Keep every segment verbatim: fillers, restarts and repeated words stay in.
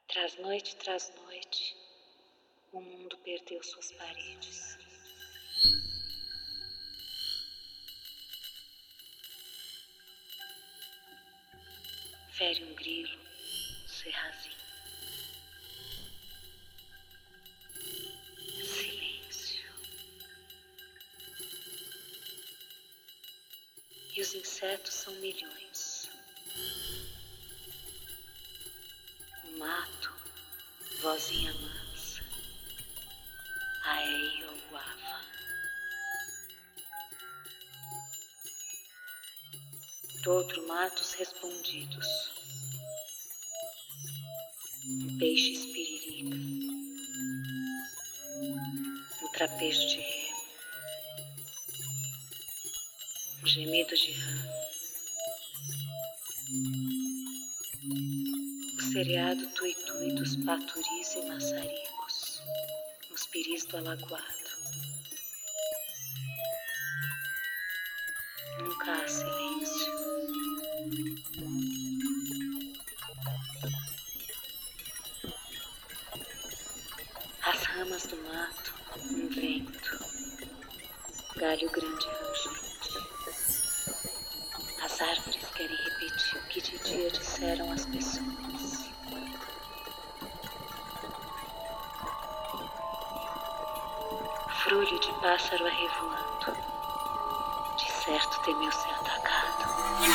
Tras noite tras noite, o mundo perdeu suas paredes. Fere um grilo, serrazinho. Silêncio. E os insetos são milhões. O mato, vozinha mansa, aei ou ava. Do outro mato os respondidos, um peixe espiririca, um trapejo de remo, um gemido de rã, o seriado tui-tui dos paturis e maçaricos, nos piris do alagoado. Nunca há silêncio. As ramas do mato, um vento, galho grande rangente. As árvores querem repetir o que de dia disseram as pessoas. Frulho de pássaro arrevoando, de certo temeu ser atacado.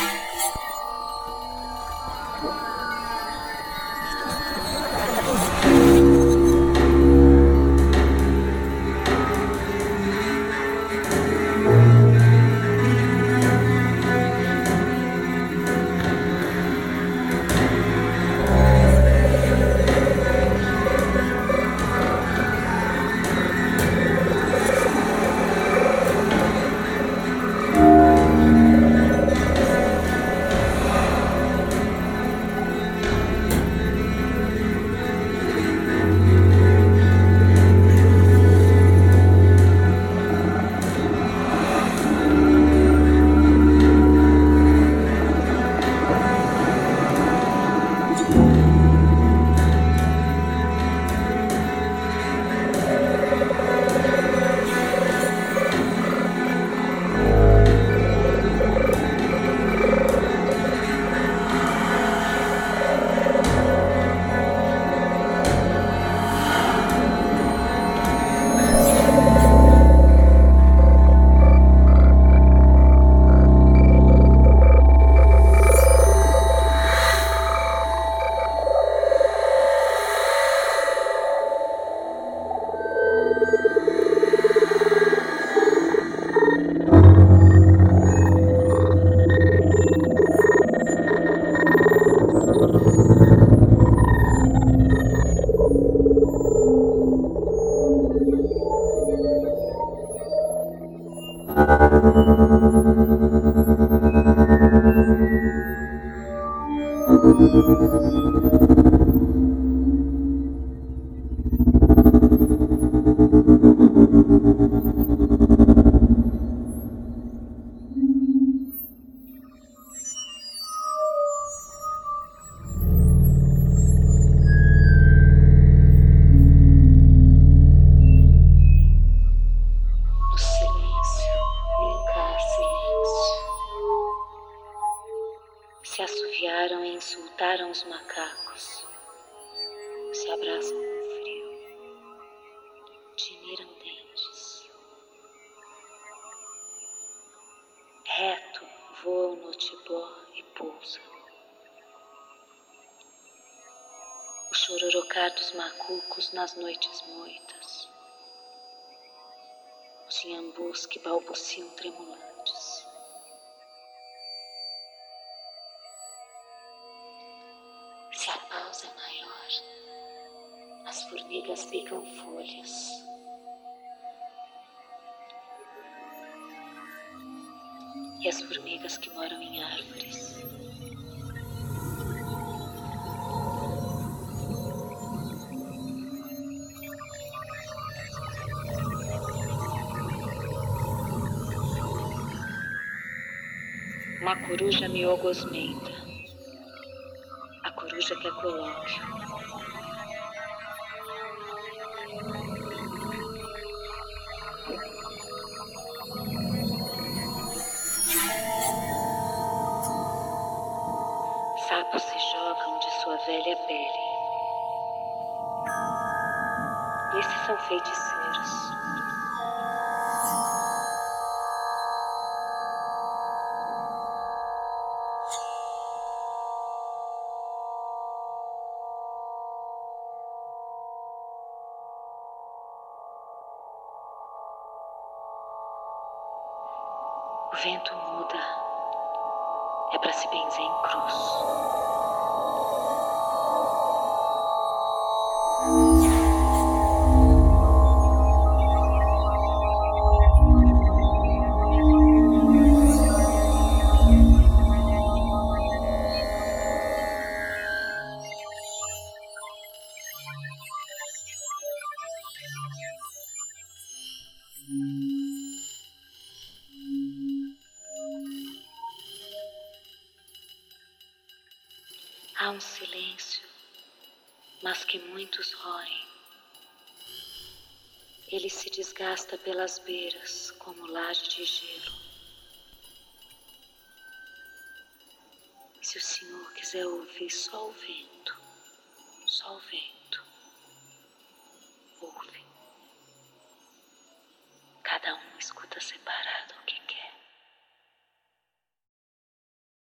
Se assoviaram e insultaram os macacos, se abraçam com frio, tiniram dentes. Reto voa o notibó e pousa. O chororocar dos macucos nas noites moitas, os inhambus que balbuciam tremulantes. Se a pausa é maior, as formigas picam folhas. E as formigas que moram em árvores. Uma coruja me ogosmenta. A coruja quer colóquio. velha pele. Esses são feiticeiros. O vento muda. É para se benzer em cruz. Há um silêncio, mas que muitos roem. Ele se desgasta pelas beiras como laje de gelo. Se o Senhor quiser ouvir só o vento, só o vento, ouve. Cada um escuta separado.